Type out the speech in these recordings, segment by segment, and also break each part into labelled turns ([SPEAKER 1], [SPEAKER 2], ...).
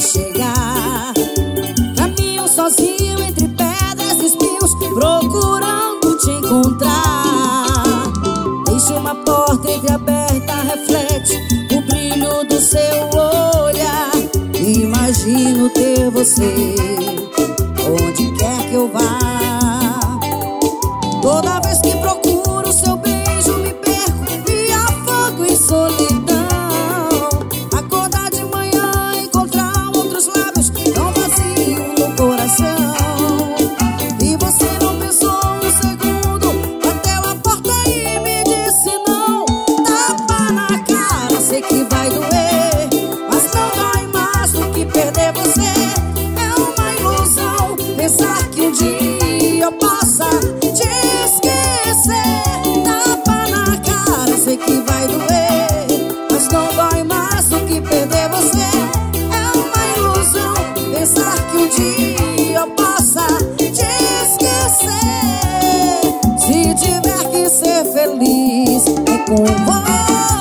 [SPEAKER 1] chegar. Caminho sozinho entre pedras e espinhos, procurando te encontrar. Deixe uma porta entreaberta, reflete o brilho do seu olhar. Imagino ter você onde quer que eu vá. Toda vez que procuro o seu beijo, me perco, me afogo em solidão. Acordar de manhã, encontrar outros lábios, tão vazio no coração. E você não pensou um segundo, bateu a porta e me disse não. Tapa na cara, sei que vai doer, mas não dói mais do que perder você. É uma ilusão pensar que um dia eu possa te esquecer. Tapa na cara, sei que vai doer, mas não dói mais do que perder você. É uma ilusão pensar que um dia eu possa te esquecer. Se tiver que ser feliz, é com você.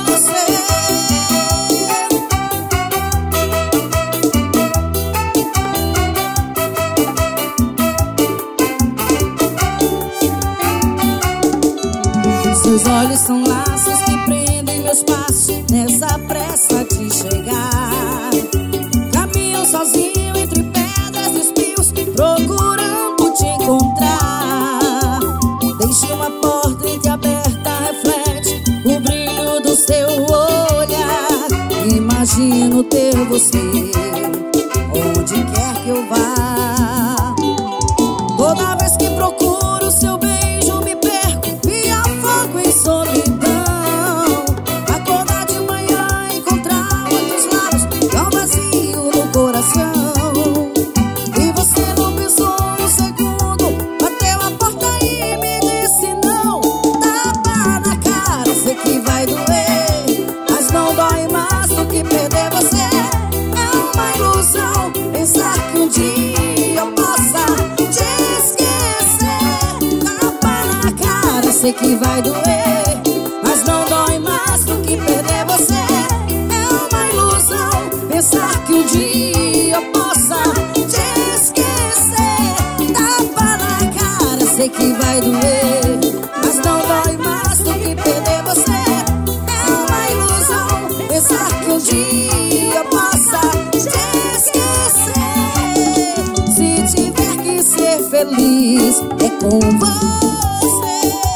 [SPEAKER 1] Seus olhos são laços que prendem meus passos nessa pressa de chegar. Caminho sozinho entre pedras e espinhos, procurando te encontrar. Deixe uma porta entreaberta, reflete o brilho do seu olhar. Imagino ter você onde quer que eu vá. Toda vez que procuro o seu beijo, me perco, me afogo em solidão. Acordar de manhã, encontrar outros lábios, tão vazio no coração. E você não pensou um segundo, bateu a porta e me disse não. Tapa na cara, sei que vai doer, mas não dói mais do que perder você. É uma ilusão pensar que um dia eu possa te esquecer. Tapa na cara, sei que vai doer, mas não dói mais do que perder você. É uma ilusão pensar que um dia eu possa te esquecer. Tapa na cara, sei que vai doer, mas não dói mais do que perder você. É uma ilusão pensar que um dia eu possa te esquecer. Se tiver que ser feliz, é com você.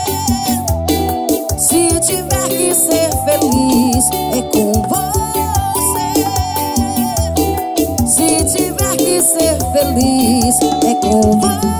[SPEAKER 1] Se tiver que ser feliz, é com você. Se tiver que ser feliz, é com você.